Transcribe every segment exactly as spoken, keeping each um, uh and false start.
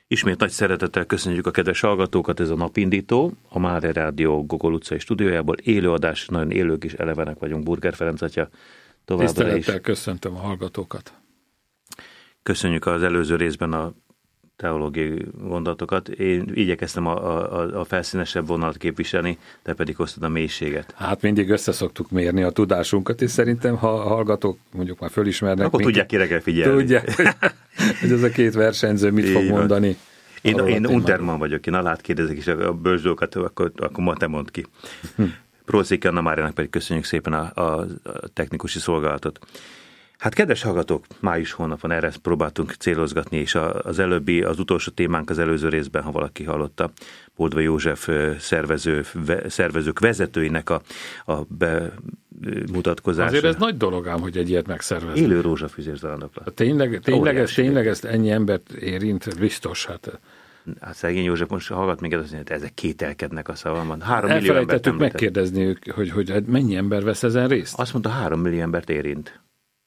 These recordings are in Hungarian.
Ismét nagy szeretettel köszönjük a kedves hallgatókat, ez a Napindító, a Mária Rádió Gogol utcai stúdiójából. Élőadás, nagyon élők és elevenek vagyunk, Burger Ferenc atya továbbra is. Tisztelettel köszöntöm a hallgatókat. Köszönjük az előző részben a teológiai gondolatokat. Én igyekeztem a, a, a felszínesebb vonalat képviselni, te pedig hoztad a mélységet. Hát mindig össze szoktuk mérni a tudásunkat, és szerintem, ha a hallgatók mondjuk már fölismernek... Akkor minket, tudják, kire kell figyelni. Tudják, hogy ez a két versenyző mit fog mondani. Én, én Unterman vagyok, én alá kérdezek is a bőzsdókat, akkor, akkor ma te mondd ki. Hm. Prószék Anna Máriának pedig köszönjük szépen a, a, a technikusi szolgálatot. Hát kedves hallgatók, május hónap van, erre próbáltunk célozgatni, és az előbbi, az utolsó témánk az előző részben, ha valaki hallotta, Boldva József szervező, szervezők vezetőinek a, a bemutatkozása. Azért ez nagy dolog ám, hogy egy ilyet megszervezni. Élő rózsafüzér zarándoklás. Tényleg, tényleg, ez, tényleg ezt ennyi embert érint, biztos, hát... Hát szegény József most hallgat minket, azt mondja, hogy ezek kételkednek a szavamban. Három millió embert elfelejtettük megkérdezni ők, hogy, hogy mennyi ember vesz ezen részt? Azt mondta, három millió embert érint.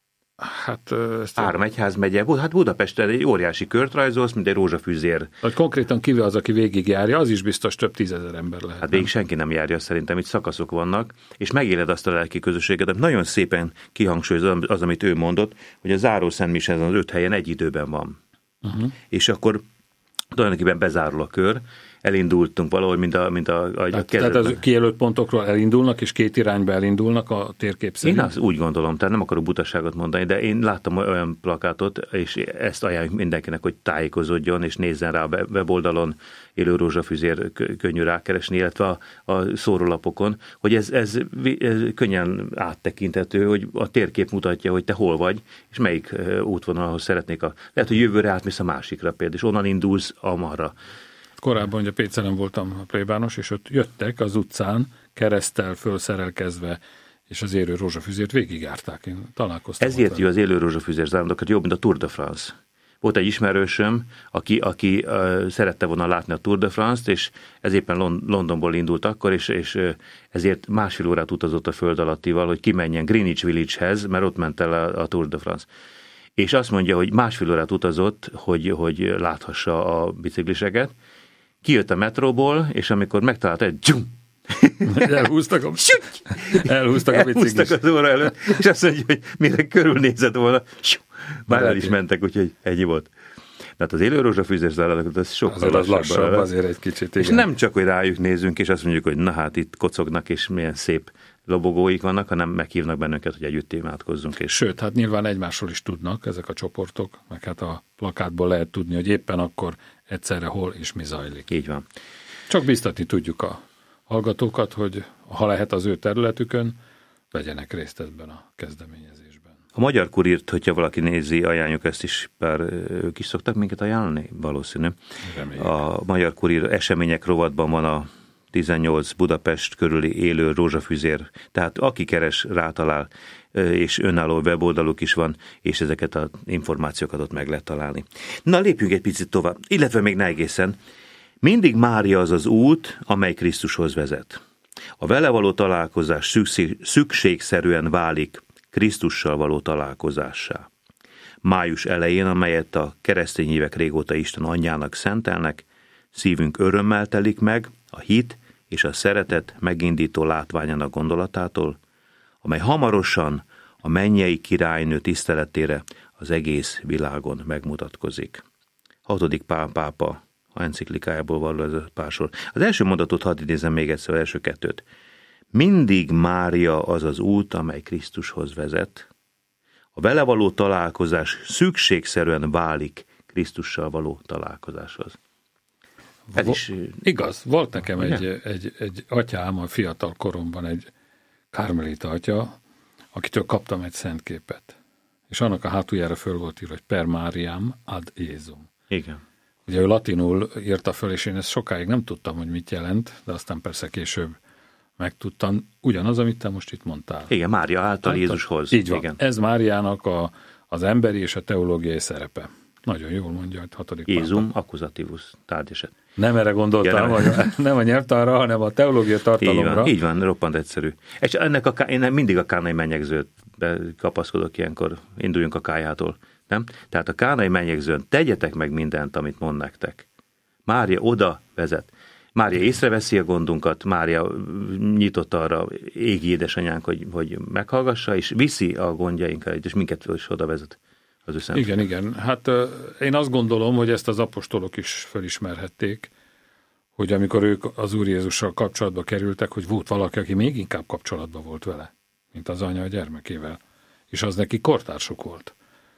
Hát, Három egyházmegye, hát Budapesten egy óriási kört rajzolsz, mint egy rózsafüzér. Hogy konkrétan kivel az, aki végigjárja, az is biztos több tízezer ember lehet. Hát végig senki nem járja, szerintem itt szakaszok vannak, és megéled azt a lelki közösséget, de nagyon szépen kihangsúlyozza az, amit ő mondott, hogy a záró szentmise az öt helyen egy időben van. Uh-huh. És akkor tulajdonképpen bezárul a kör, elindultunk valahogy, mint a, mint a, a tehát, tehát az kijelölt pontokról elindulnak, és két irányba elindulnak a térkép szerint? Én azt úgy gondolom, tehát nem akarok butaságot mondani, de én láttam olyan plakátot, és ezt ajánljuk mindenkinek, hogy tájékozódjon, és nézzen rá a weboldalon, Élő rózsafüzér könnyű rákeresni, illetve a, a szórólapokon, hogy ez, ez, ez könnyen áttekintető, hogy a térkép mutatja, hogy te hol vagy, és melyik útvonalhoz szeretnék. A, lehet, hogy jövőre átmész a másikra például, és onnan indulsz amarra. Korábban ugye Pécelen voltam a plébános, és ott jöttek az utcán kereszttel fölszerelkezve, és az élő rózsafüzért végigjárták. Én találkoztam. Ezért jó az élő rózsafüzér zarándokat, jobb, mint a Tour de France. Volt egy ismerősöm, aki, aki uh, szerette volna látni a Tour de France-t, és ez éppen Lond- Londonból indult akkor, és, és uh, ezért másfél órát utazott a föld alattival, hogy kimenjen Greenwich Village-hez, mert ott ment el a, a Tour de France. És azt mondja, hogy másfél órát utazott, hogy, hogy láthassa a bicikliseket. Kijött a metróból, és amikor megtalálta, egy dzsum! Elhúztak a, elhúztak a biciklis. Elhúztak az óra előtt, és azt mondja, hogy mire körülnézett volna, már el is mentek, úgyhogy ennyi volt. Tehát az élő rózsafűzés záradékot, ez sokkal azért az lassabb, lassabb azért egy kicsit, igen. És nem csak, hogy rájuk nézünk, és azt mondjuk, hogy na hát itt kocognak, és milyen szép lobogóik vannak, hanem meghívnak bennünket, hogy együtt imádkozzunk. És... Sőt, hát nyilván egymásról is tudnak ezek a csoportok, meg hát a plakátból lehet tudni, hogy éppen akkor egyszerre hol és mi zajlik. Így van. Csak biztatni tudjuk a hallgatókat, hogy ha lehet az ő területükön, vegyenek részt ebben a kezdeményezésben. A Magyar Kurírt, hogyha valaki nézi, ajánljuk ezt is, bár ők is szoktak minket ajánlani, valószínű. Reméljük. A Magyar Kurír események rovatban van a tizennyolc Budapest körüli élő rózsafűzér, tehát aki keres, rátalál, és önálló weboldaluk is van, és ezeket az információkat ott meg lehet találni. Na, lépjünk egy picit tovább, illetve még ne egészen. Mindig Mária az az út, amely Krisztushoz vezet. A vele való találkozás szükség, szükségszerűen válik Krisztussal való találkozássá. Május elején, amelyet a keresztény hívek régóta Isten anyjának szentelnek, szívünk örömmel telik meg a hit és a szeretet megindító látványának gondolatától, amely hamarosan a mennyei királynő tiszteletére az egész világon megmutatkozik. Hatodik Pál pápa a enciklikájából való ez a pár sor. Az első mondatot hadd idézem még egyszer, az első kettőt. Mindig Mária az az út, amely Krisztushoz vezet. A vele való találkozás szükségszerűen válik Krisztussal való találkozáshoz. Ez is... Igaz, volt nekem egy, egy, egy atyám a fiatal koromban, egy kármelita atya, akitől kaptam egy szentképet. És annak a hátuljára föl volt írva, hogy per Mariam ad Jézum. Igen. Ugye ő latinul írta föl, és én ezt sokáig nem tudtam, hogy mit jelent, de aztán persze később megtudtam. Ugyanaz, amit te most itt mondtál. Igen, Mária által, által Jézushoz. Így van. Igen. Ez Máriának a, az emberi és a teológiai szerepe. Nagyon jól mondja, hogy hatodik Jézum accusativus tárgyeset. Nem erre gondoltam, ja, nem. hogy nem a nyelvtanra, hanem a teológia tartalomra. Így van, így van, roppant egyszerű. És ennek a, én mindig a kánai menyegzőbe kapaszkodok ilyenkor, induljunk a kájától. Nem? Tehát a kánai mennyegzőn tegyetek meg mindent, amit mond nektek. Mária oda vezet. Mária észreveszi a gondunkat, Mária nyitott arra égi édesanyánk, hogy, hogy meghallgassa, és viszi a gondjainkat, és minket is oda vezet az ő szent. Igen, igen. Hát én azt gondolom, hogy ezt az apostolok is felismerhették, hogy amikor ők az Úr Jézussal kapcsolatba kerültek, hogy volt valaki, aki még inkább kapcsolatban volt vele, mint az anya a gyermekével. És az neki kortársuk volt.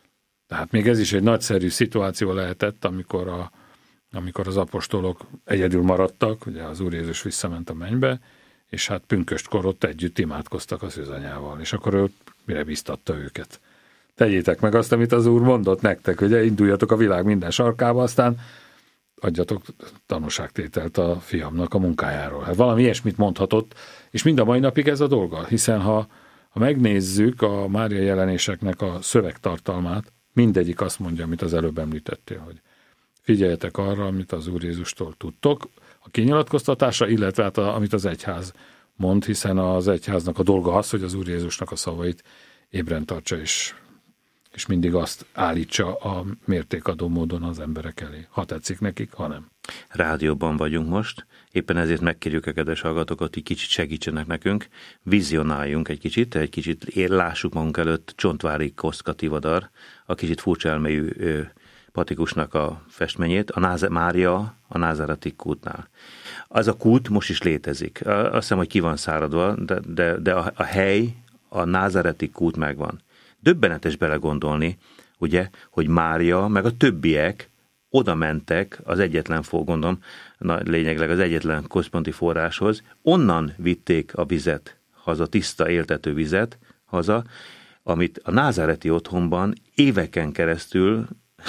Tehát még ez is egy nagyszerű szituáció lehetett, amikor, a, amikor az apostolok egyedül maradtak, ugye az Úr Jézus visszament a mennybe, és hát pünköstkor ott együtt imádkoztak az őzanyával. És akkor ő mire biztatta őket? Tegyétek meg azt, amit az Úr mondott nektek, ugye induljatok a világ minden sarkába, aztán adjatok tanúságtételt a fiamnak a munkájáról. Hát valami ilyesmit mondhatott, és mind a mai napig ez a dolga, hiszen ha, ha megnézzük a Mária jelenéseknek a szövegtartalmát, mindegyik azt mondja, amit az előbb említettél, hogy figyeljetek arra, amit az Úr Jézustól tudtok, a kinyilatkoztatása, illetve hát a, amit az egyház mond, hiszen az egyháznak a dolga az, hogy az Úr Jézusnak a szavait ébren tartsa, és, és mindig azt állítsa a mértékadó módon az emberek elé. Ha tetszik nekik, ha nem. Rádióban vagyunk most, éppen ezért megkérjük a kedves hallgatókat, hogy kicsit segítsenek nekünk, vizionáljunk egy kicsit, egy kicsit lássuk magunk előtt Csontvári Kosztka Tivadar, a kicsit furcsa elmélyű patikusnak a festményét, a Náze- Mária a Názáreti kútnál. Az a kút most is létezik. Azt hiszem, hogy ki van száradva, de, de, de a, a hely, a Názáreti kút megvan. Döbbenetes belegondolni, ugye, hogy Mária, meg a többiek oda mentek az egyetlen, gondolom, lényegleg az egyetlen központi forráshoz, onnan vitték a vizet haza, tiszta, éltető vizet haza, amit a názáreti otthonban éveken keresztül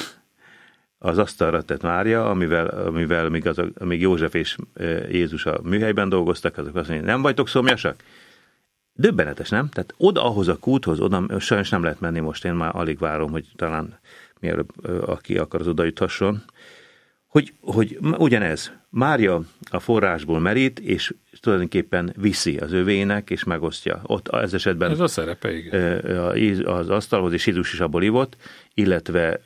az asztalra tett Mária, amivel, amivel még, az, még József és Jézus a műhelyben dolgoztak, azok azt mondják, nem vagytok szomjasak? Döbbenetes, nem? Tehát oda, ahhoz a kúthoz, oda sajnos nem lehet menni most, én már alig várom, hogy talán mielőbb aki akar, az oda juthasson, hogy, hogy ugyanez, Mária a forrásból merít, és tulajdonképpen viszi az övének, és megosztja. Ott ez esetben ez a szerepe, igen. Az asztalhoz, és Jézus is abból ivott, illetve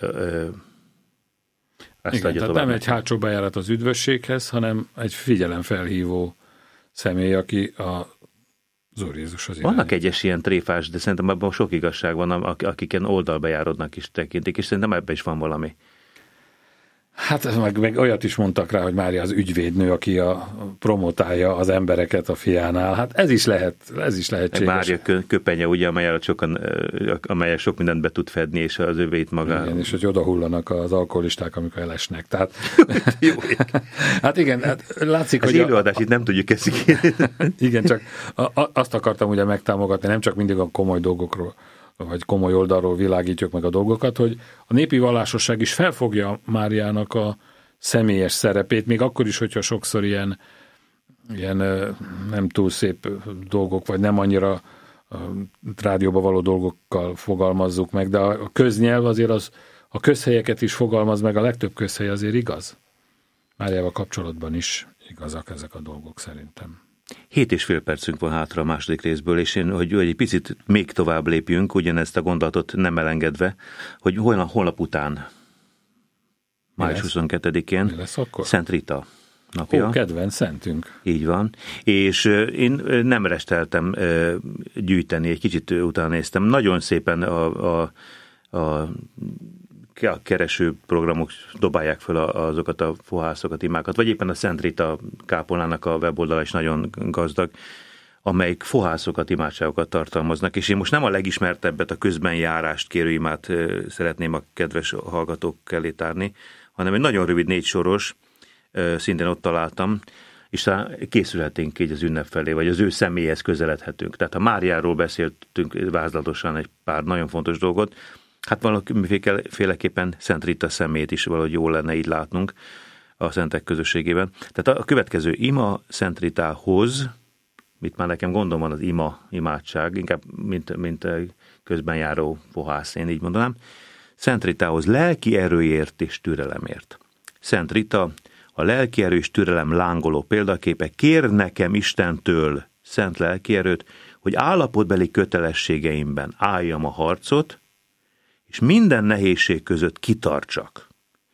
ezt igen, tehát nem egy hátsó bejárat az üdvösséghez, hanem egy figyelemfelhívó személy, aki a az Úr Jézus az Vannak irányít. Egyes ilyen tréfás, de szerintem abban sok igazság van, akiken oldalbejáródnak is tekintik, és szerintem ebben is van valami. Hát meg, meg olyat is mondtak rá, hogy Mária az ügyvédnő, aki a promotálja az embereket a fiánál. Hát ez is lehet, ez is lehetséges. Mária köpenye, ugye, amelyel sokan, amelyel sok mindent be tud fedni, és az övét maga. Igen, és hogy odahullanak az alkoholisták, amikor elesnek. Tehát... hát igen, hát látszik, az hogy... Az élőadás itt nem tudjuk ezt igen, csak a, a, azt akartam ugye megtámogatni, nem csak mindig a komoly dolgokról, vagy komoly oldalról világítjuk meg a dolgokat, hogy a népi vallásosság is felfogja Máriának a személyes szerepét, még akkor is, hogyha sokszor ilyen, ilyen nem túl szép dolgok, vagy nem annyira rádióba való dolgokkal fogalmazzuk meg, de a köznyelv azért az, a közhelyeket is fogalmaz meg, a legtöbb közhely azért igaz. Máriával kapcsolatban is igazak ezek a dolgok szerintem. Hét és fél percünk van hátra a második részből, és én, hogy egy picit még tovább lépjünk, ugyanezt a gondolatot nem elengedve, hogy holnap, holnap után, május huszonkettedikén, Szent Rita napja. Ó, kedvenc szentünk. Így van. És én nem resteltem gyűjteni, egy kicsit utána néztem. Nagyon szépen a, a, a a kereső programok dobálják fel azokat a fohászokat, imákat, vagy éppen a Szent Rita kápolnának a weboldala is nagyon gazdag, amelyik fohászokat, imádságokat tartalmaznak, és én most nem a legismertebbet, a közben járást kérő imát szeretném a kedves hallgatók elé tárni, hanem egy nagyon rövid négy soros, szintén ott találtam, és készülhetünk így az ünnep felé, vagy az ő személyhez közeledhetünk. Tehát ha Máriáról beszéltünk vázlatosan egy pár nagyon fontos dolgot, hát valamiféleképpen Szent Rita szemét is valahogy jól lenne így látnunk a szentek közösségében. Tehát a következő ima Szent Ritához, mit már nekem gondom van az ima, imádság, inkább mint, mint közben járó fohász, én így mondanám. Szent Ritához lelki erőért és türelemért. Szent Rita, a lelki erő és türelem lángoló példaképe, kér nekem Istentől szent lelki erőt, hogy állapotbeli kötelességeimben álljam a harcot, és minden nehézség között kitartsak.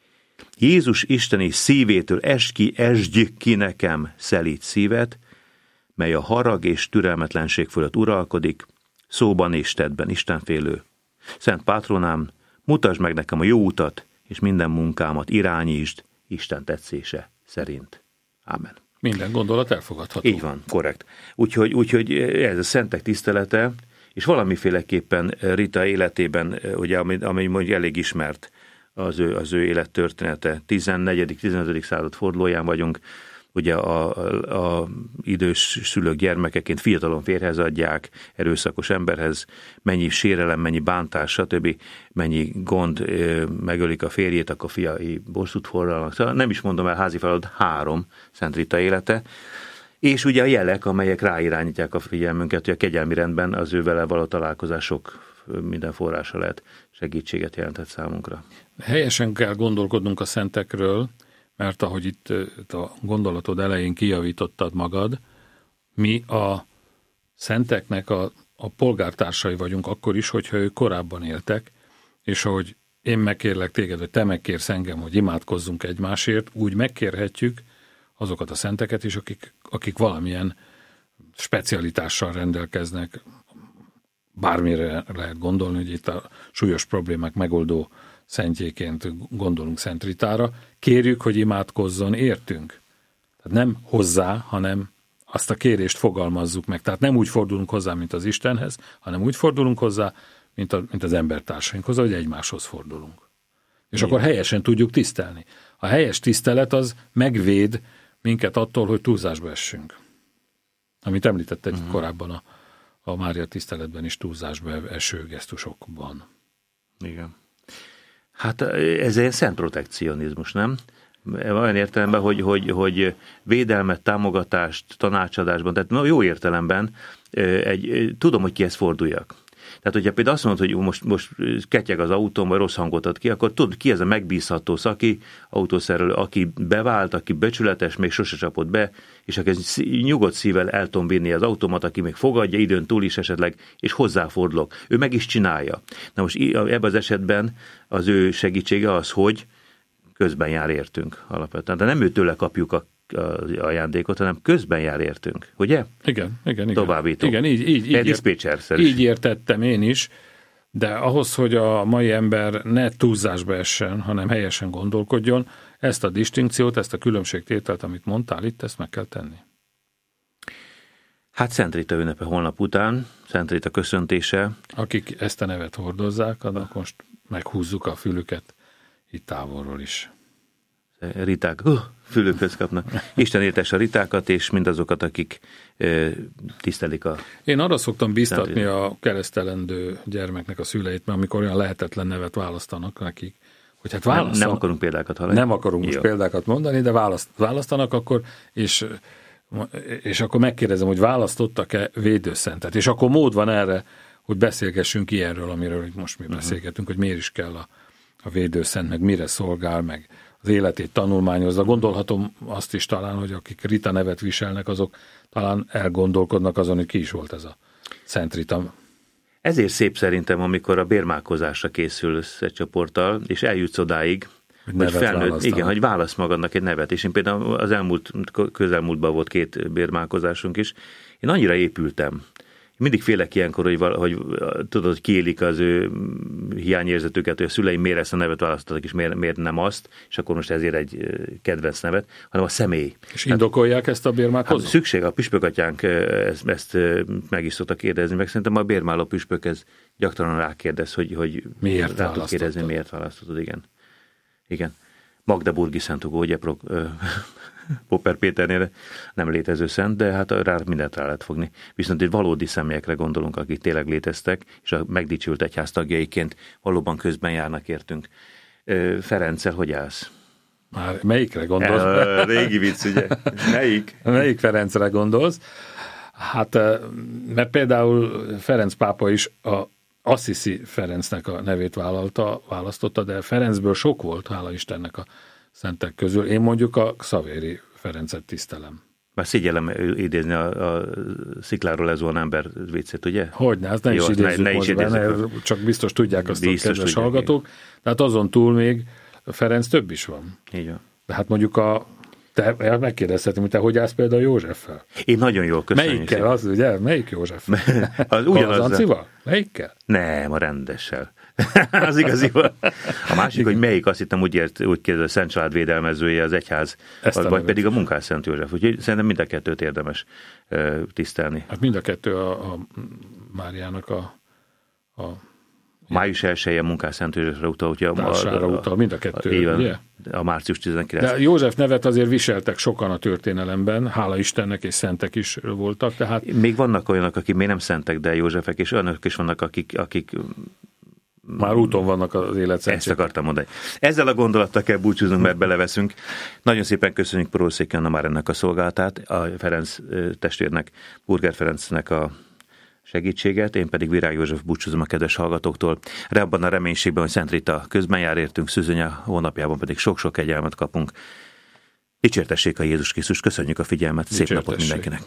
Jézus isteni szívétől esd ki, esdj ki nekem szelíd szívet, mely a harag és türelmetlenség fölött uralkodik, szóban és tettben istenfélő. Szent Pátronám, mutasd meg nekem a jó utat, és minden munkámat irányítsd Isten tetszése szerint. Ámen. Minden gondolat elfogadható. Így van, korrekt. Úgyhogy, úgyhogy ez a szentek tisztelete, és valamiféleképpen Rita életében, ugye, ami, ami mondjuk elég ismert az ő, az ő élettörténete, tizennegyedik-tizenötödik század fordulóján vagyunk, ugye a, a, a idős szülők gyermekeként fiatalon férjhez adják, erőszakos emberhez, mennyi sérelem, mennyi bántás, stb., mennyi gond, megölik a férjét, akkor fiai bosszút forralnak. Szóval nem is mondom el, házi feladat, három Szent Rita élete, és ugye a jelek, amelyek ráirányítják a figyelmünket, hogy a kegyelmi rendben az ő vele való találkozások minden forrása lehet, segítséget jelentett számunkra. Helyesen kell gondolkodnunk a szentekről, mert ahogy itt a gondolatod elején kijavítottad magad, mi a szenteknek a, a polgártársai vagyunk akkor is, hogyha ők korábban éltek, és ahogy én megkérlek téged, vagy te megkérsz engem, hogy imádkozzunk egymásért, úgy megkérhetjük azokat a szenteket is, akik, akik valamilyen specialitással rendelkeznek. Bármire lehet gondolni, hogy itt a súlyos problémák megoldó szentjéként gondolunk Szent Ritára. Kérjük, hogy imádkozzon értünk. Tehát nem hozzá, hanem azt a kérést fogalmazzuk meg. Tehát nem úgy fordulunk hozzá, mint az Istenhez, hanem úgy fordulunk hozzá, mint, a, mint az embertársainkhoz, hogy egymáshoz fordulunk. És igen, akkor helyesen tudjuk tisztelni. A helyes tisztelet az megvéd minket attól, hogy túlzásba essünk. Amit említetted uh-huh. korábban a, a Mária tiszteletben is, túlzásba eső gesztusokban. Igen. Hát ez egy szent protekcionizmus, nem? Olyan értelemben, hogy, hogy, hogy védelmet, támogatást, tanácsadásban, tehát jó értelemben egy, tudom, hogy kihez forduljak. Tehát, hogyha például azt mondod, hogy most, most ketyeg az autóm, vagy rossz hangot ad ki, akkor tudod, ki ez a megbízható szaki autószerelő, aki bevált, aki becsületes, még sose csapott be, és aki nyugodt szívvel el tudom vinni az autómat, aki még fogadja időn túl is esetleg, és hozzáfordulok. Ő meg is csinálja. Na most ebben az esetben az ő segítsége az, hogy közben jár értünk alapvetően. De nem őtőle kapjuk a az ajándékot, hanem közben jár értünk, ugye? Igen, igen, igen. Továbbító. Igen, így, így, így, ért, így értettem én is, de ahhoz, hogy a mai ember ne túlzásba essen, hanem helyesen gondolkodjon, ezt a distinkciót, ezt a különbségtételt, amit mondtál itt, ezt meg kell tenni. Hát Szent Rita ünnepe holnap után, Szent Rita köszöntése. Akik ezt a nevet hordozzák, annak most meghúzzuk a fülüket itt távolról is. Riták, uh, fülükhöz kapnak. Isten értesse a ritákat, és mindazokat, akik uh, tisztelik a... Én arra szoktam biztatni a keresztelendő gyermeknek a szüleit, mert amikor olyan lehetetlen nevet választanak nekik, hogy hát választanak... Nem, nem akarunk példákat hallani. Nem akarunk most példákat mondani, de választ, választanak akkor, és, és akkor megkérdezem, hogy választottak-e védőszentet, és akkor mód van erre, hogy beszélgessünk ilyenről, amiről most mi uh-huh. beszélgetünk, hogy miért is kell a, a védőszent, meg mire szolgál, meg az életét tanulmányozza. Gondolhatom azt is talán, hogy akik Rita nevet viselnek, azok talán elgondolkodnak azon, hogy ki is volt ez a Szent Rita. Ezért szép szerintem, amikor a bérmálkozásra készülsz egy csoporttal, és eljutsz odáig, hogy, hogy felnőtt, igen, hogy válasz magadnak egy nevet. És én például az elmúlt, közelmúltban volt két bérmálkozásunk is. Én annyira épültem. Mindig félek ilyenkor, hogy, hogy tudod, hogy kiélik az ő hiányérzetüket, hogy a szüleim miért ezt a nevet választottak, és miért, miért nem azt, és akkor most ezért egy kedvenc nevet, hanem a személy. És indokolják ezt a bérmálkozót? Hát szükség, a püspökatyánk ezt, ezt meg is szokta kérdezni, meg szerintem a bérmáló püspök ez gyakran rákérdez, hogy, hogy miért rá tud kérdezni, miért választottad, igen. Igen. Magdeburgi Szentugó, ugye Popper Péternél nem létező szent, de hát rá mindent rá lehet fogni. Viszont egy valódi személyekre gondolunk, akik tényleg léteztek, és a megdicsült egyház tagjaiként valóban közben járnak értünk. Ferenccel hogy állsz? Már melyikre gondolsz? A régi vicc, ugye? Melyik? Melyik Ferencre gondolsz? Hát, mert például Ferenc pápa is a Assisi Ferencnek a nevét vállalta, választotta, de Ferencből sok volt, hála Istennek a szentek közül. Én mondjuk a Xavéri Ferencet tisztelem. Már szégyellem idézni a, a szikláról lezuhan ember viccet, ugye? Hogyne, azt ne Jó, is idézzük ne, ne most is benne, csak biztos tudják azt biztos a kedves tudják, hallgatók. Igen. Tehát azon túl még Ferenc több is van. Így van. De hát mondjuk a te, megkérdezhetem, hogy te hogy állsz például Józseffel? Én nagyon jól köszönjük. Melyikkel? Az, ugye? Melyik József? Az ugyanaz. Az Ancival? Melyikkel? Nem, a rendessel. Az igazival. A másik, hogy melyik, azt hittem úgy, ért, úgy kérdez, a Szent Család védelmezője az egyház, vagy nevet. Pedig a Munkás Szent József. Úgyhogy szerintem mind a kettőt érdemes uh, tisztelni. Hát mind a kettő a, a Máriának a, a május elsején a Munkás Szent Józsefre utal, ugye társára a, utal, mind a kettő, igen, ugye? A március tizenkilencedike. De József nevet azért viseltek sokan a történelemben, hála Istennek, és szentek is voltak, tehát... Még vannak olyanok, akik még nem szentek, de Józsefek, és olyanok is vannak, akik, akik már úton vannak az életszentségek. Ezt akartam mondani. Ezzel a gondolattal kell búcsúznunk, mert beleveszünk. Nagyon szépen köszönjük Porószéki Anna már ennek a szolgálatát, a Ferenc testvérnek, Burger Ferencnek a segítséget, én pedig Virág József búcsúzom a kedves hallgatóktól. Abban a reménységben, hogy Szent Rita közben jár értünk, Szűzönya hónapjában pedig sok-sok kegyelmet kapunk. Dicsértessék a Jézus Krisztus, köszönjük a figyelmet, szép napot mindenkinek!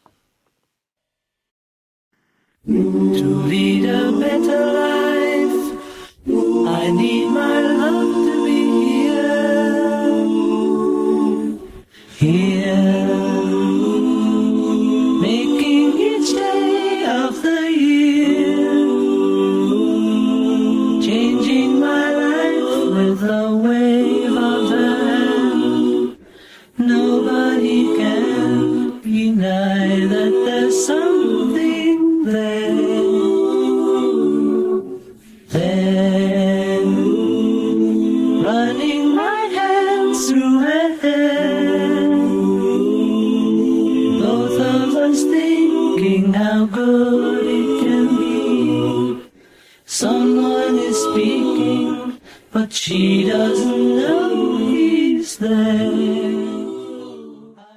To lead a better life, I need my love to be here, here, making each day of the year, changing my life with a wave of the hand. Nobody can deny that there's something there. Then, running my hands through her hair, both of us thinking how good it can be. Someone is speaking, but she doesn't know he's there.